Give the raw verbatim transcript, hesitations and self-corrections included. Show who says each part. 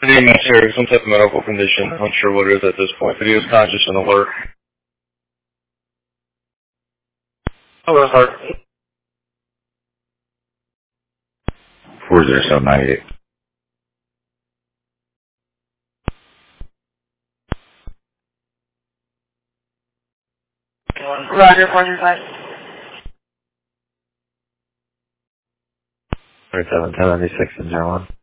Speaker 1: I'm not sure, some type of medical condition. I'm not sure what it is at this point, but he was conscious and alert. Hello, heart.
Speaker 2: four zero seven nine eight.
Speaker 3: Roger, four zero five.
Speaker 2: thirty-seven ten ninety-six and zero one.